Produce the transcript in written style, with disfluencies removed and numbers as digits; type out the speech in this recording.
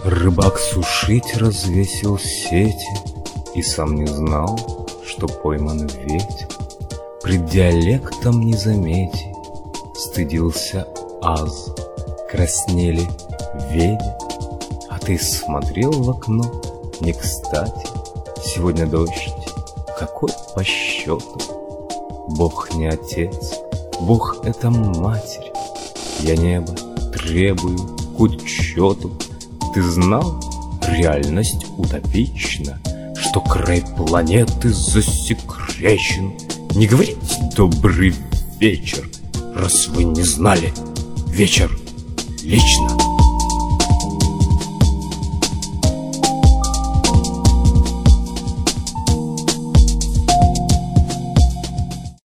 Рыбак сушить развесил сети и сам не знал, что пойман ветер. Пред диалектом не замети, стыдился аз, краснели веди. А ты смотрел в окно, не кстати, сегодня дождь, какой по счету. Бог не отец, Бог — это матерь, я небо требую к учету. Ты знал, реальность утопична, что край планеты засекречен. Не говорите «добрый вечер», раз вы не знали, вечер лично.